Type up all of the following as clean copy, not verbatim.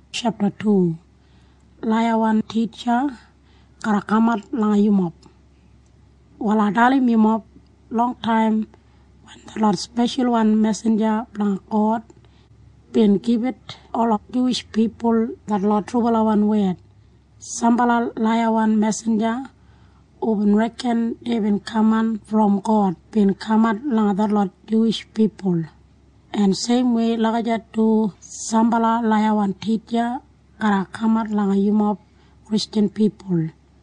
chapter 2. Layawan teacher karakamat lang yumop. Wala dalim yumop long time when the Lord special one messenger blang God been give it all of Jewish people that Lord Trubalawan word. Sambala Layawan messenger Open reckon even command from God been command lang the Lord Jewish people. And same way lagaja to Sambala Layawan teacher karakamat lang yumop Christian people.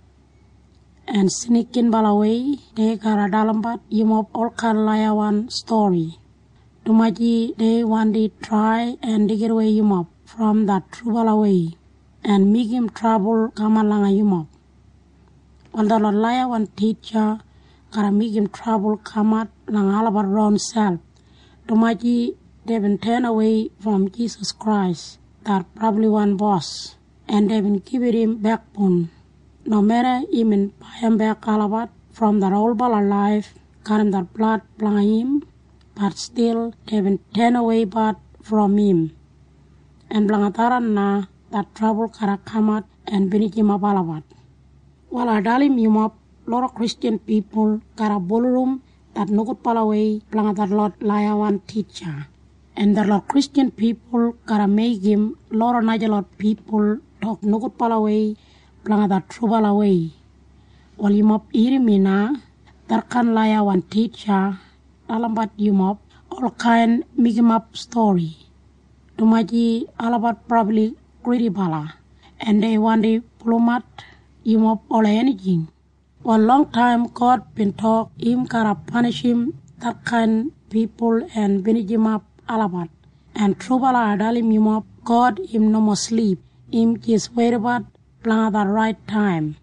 And sneaking balaway they kara dalambat yumop all kan Layawan story. Dumaji they one day try and dig away yumop from that Trubalaway and make him trouble kamalanga yumop. While the Lord Layawan teacher kara make him trouble kamat lang alabat round self. Dumaji they've been turned away from Jesus Christ, that probably one boss, and they've been giving him backbone. No matter even buy him back alabat from that old ball alive, got him that blood blang him, but still they've been turned away but from him. And blangataran na that trouble kara kamat and binijim abalabat. While adalim yumop, lot of Christian people kara ballroom that nukut palaway blangatar Lord Layawan teacher. And the Lord Christian people kara make him lot of najalot people talk nukut palaway blangatar trubalaway. While yumop irimina, tarkan Layawan teacher alambat yumop all kind make him up story. Tumaji alabat probably greedy bala. And they one day pulumat yumop all anything. For a long time God been talk him kara punish him that kind people and binijim up alabat. And trubala adalim yumop God him no more sleep. Him just wait about plan the right time.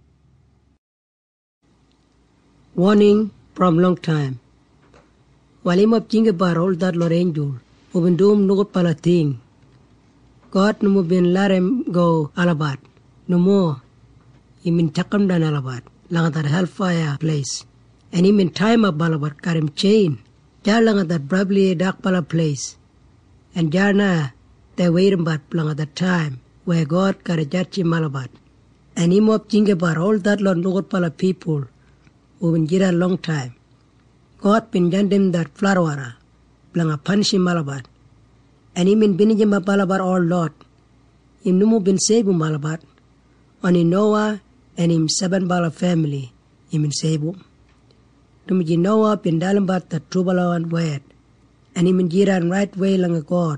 Warning from long time. Walim of jinga barol that Lord angel. Ubendum no palating. God no more been let him go alabat. No more. Him in takam dan alabat. Lang that hellfire place. And him in time of balabat karim chain. Jar lang that probably dark pala place. And jarna they wait about lang at that time where God karajachi malabat. And him of jinga barol that Lord no pala people. Ubin jira long time. God been jandim that flower. Blanga punish him malabat. And him in binijim malabat all Lord. Him no more been saved malabat. On in Noah and him 7 bala family. Him in saved. Tumiji Noah been dalambat the Trubalawan word. And him in jiran right way langa God.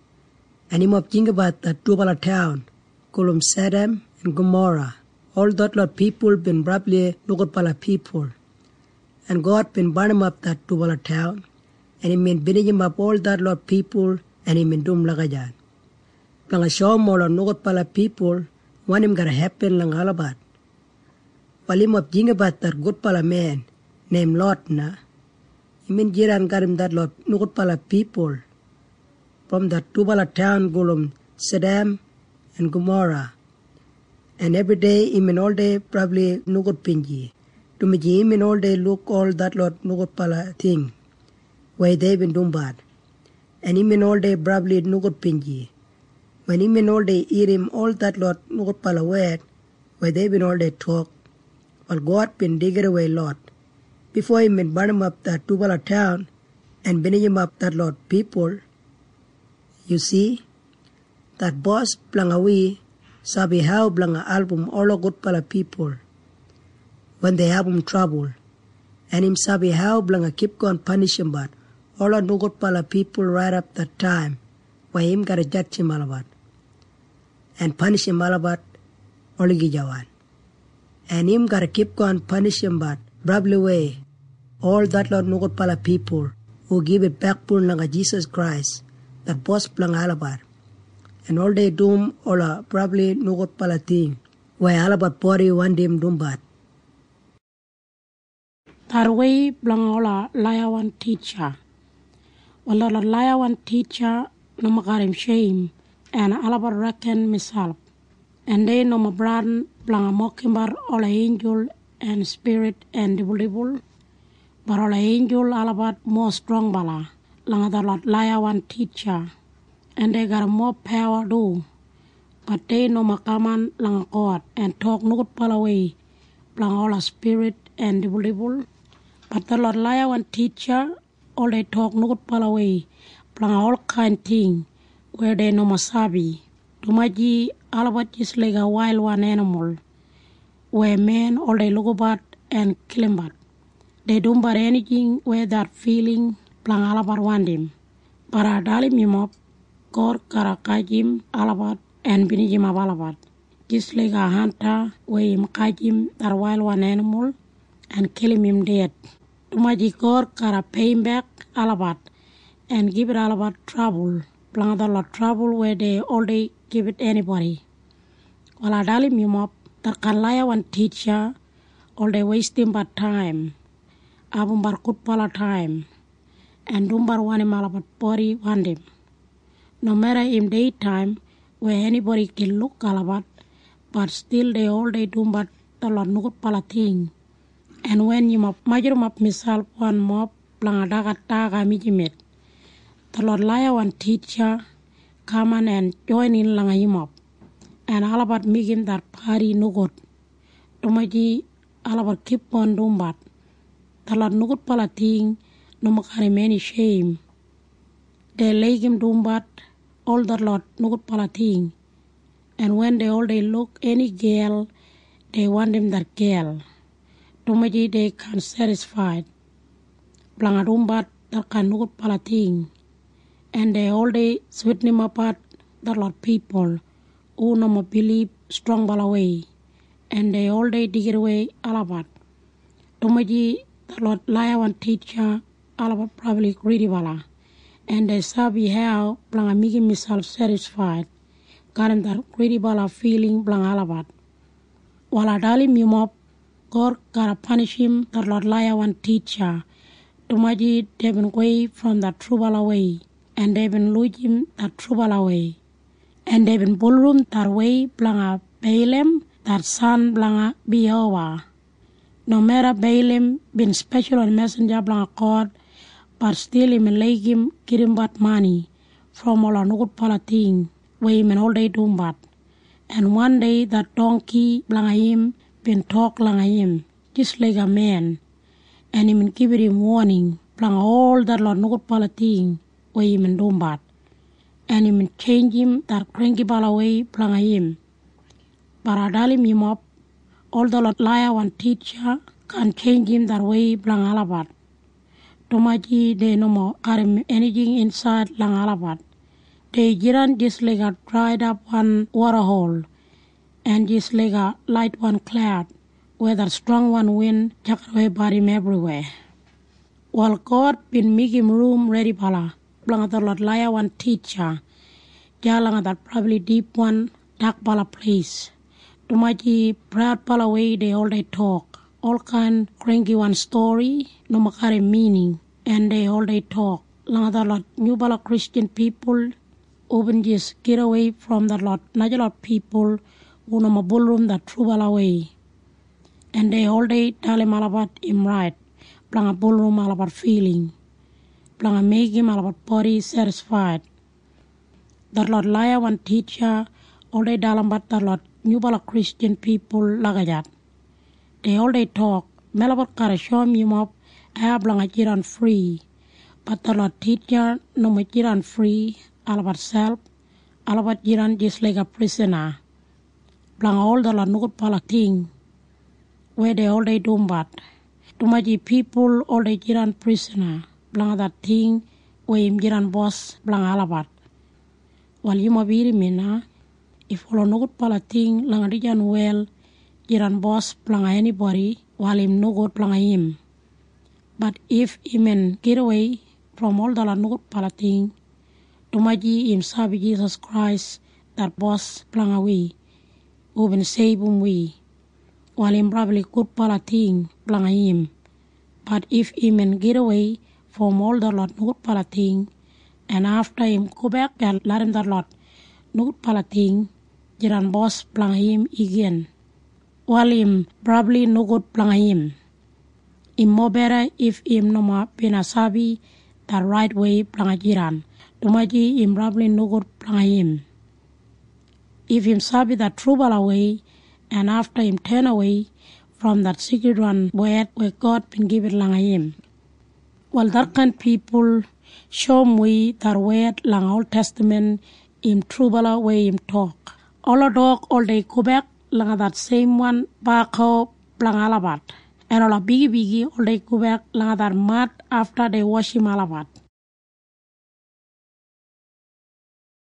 And him of jingabat the Trubala town. Kulum Sodom and Gomorrah. All that Lord people been probably looked pala people. And God been burn him up that Trubala town. And he mean bidding him up all that Lord people and he mean dum lagajan. Planga show more on nogot pala people, want him gonna happen lang alabat. While him up jingabat that good pala man named Lot na, he mean jiran got him that Lord nogot pala people from that Trubala town gulum Sodom and Gomorrah. And every day him in all day probably nogot pinji. To me him in all day look all that Lord nogot pala thing. Why they been doing bad. And him in all day probably nugot pinji. When him in all day eat him all that Lord nugot pala word, why they been all day talk. While God been digging away Lord. Before him been burn him up that Trubala town and bring him up that Lord people. You see, that boss plangawi sabi how blanga album all good pala people. When they have trouble. And him sabi how blanga keep on punish him but. All our nugot pala people right up that time, why him gotta judge him alabat. And punish him alabat, oligi jawan. And him gotta keep on punish him but, probably way, all that Lord nugot pala people, who give it backbone like Jesus Christ, that boss plang alabat. And all they doom, all a probably nugot pala thing, why alabat body one dim doom bat. That way blangola Layawan teacher. Wala la Layawan teacher no makarim shame and alabar reckon myself. And they no mabran blanga mokimbar ola angel and spirit and dibul. But ola angel alabat more strong bala. Langa the Lord Layawan teacher. And they got more power do. but they no makaman lang God and talk nugut palaway plang all a spirit and devil. But the Lord liar one teacher all they talk nugut palaway plang all kind thing where they no masabi. Tumaji alabat is like a wild one animal where men all they look about and kill him but. They don't but anything where that feeling plang alabat want him. Para dali mimop kor karakajim alabat and binijim abalabat. Just like a hunter where him kajim that wild one animal and kill him dead. Tumaji kor kara pay him back alabat and give it alabat trouble. Plang the lot trouble where they all day give it anybody. Wala dali mimop that can lie one teacher all day wasting but time. Abumbar kut pala time. And dumbar one him alabat body one him. No matter in daytime where anybody can look alabat, but still they all day dumbar the lot nugut pala thing. And when you mop majurum up misal one mop plang adaga taga mijimet. The Lord liar one teacher come on and join in lang himop. And alabat migim that party nugut. Tumaji alabat keep on dumbat. The Lord nugut pala thing no makari many shame. They lay him dumbat all the Lord nugut pala thing. And when they all they look any girl, they want him that girl. Tumaji they can satisfied. Planga dumbat that can nugut pala thing. And they all day sweeten him apart the Lord people who no more believe strong balaway. And they all day dig it away alabat. Tumaji the Lord liar one teacher alabat probably greedy bala. And they sabi how planga making myself satisfied. Got him that greedy bala feeling planga alabat. Wala dali mimop God gotta punish him the Lord liar one teacher. Tumaji they've been away from that true bala way. And they've been losing that trouble away. And they've been ballroom that way blanga Balaam, that son blanga Beowa. No matter Balaam been special on messenger blanga God, but still him like him give him but money from all a nugut pala thing, where him and all day doing but. And one day that donkey blanga him been talk blanga him, just like a man. And him give him warning blanga all that Lord nugut pala thing. Way him and dumbat. And him change him that cranky bala way planga him. Baradali mimop all the Lord liar one teacher can change him that way planga alabat. Tomaji they no more carry anything inside lang alabat. They jiran just like a dried up one water hole and just like a light one cloud where the strong one wind jack away body him everywhere. While God been make him room ready bala. Blanga the Lord liar one teacher. Jalanga that probably deep one dark bala place. Tumaji proud bala way they all they talk. All kind cranky one story, no makari meaning. And they all they talk. Langa the Lord new bala Christian people open just get away from the Lord Najalot people who no ma ballroom that true bala way. And they all they tell him alabat him right. Blanga ballroom alabat feeling. Planga make him alabat body satisfied. The Lord liar one teacher all day dalambat the Lord new bala Christian people lagajat. They all day talk melabat karashom yumop blanga jiran free. But the Lord teacher no ma jiran free alabat self alabat jiran just like a prisoner. Planga all the Lord nugut pala thing where they all day dumbat. Tumaji people all day jiran prisoner. Blanga that thing where him jiran boss blanga alabat. While you mabiri mina, if all nugut pala thing langa dijan well jiran boss blanga anybody while him nugut blanga him. But if him get away from all the nugut pala thing, tumaji him sabi Jesus Christ that boss blanga we, who been save we, while him probably good pala thing blanga him. But if him get away from all the Lord nugut pala thing, and after him go back and let him the Lord nugut pala thing, jiran boss blanga him again. While him probably nugut blanga him. Him more better if him no ma pinasabi the right way blanga jiran. Tumaji him probably nugut blanga him. if him sabi that trouble away, and after him turn away from that secret one word where God been given lang him. Well, that kind people show me that word lang Old Testament him trouble away him talk. All a dog all day go back lang that same one back up lang alabat. And all a biggie all day go back lang that mud after they wash him alabat.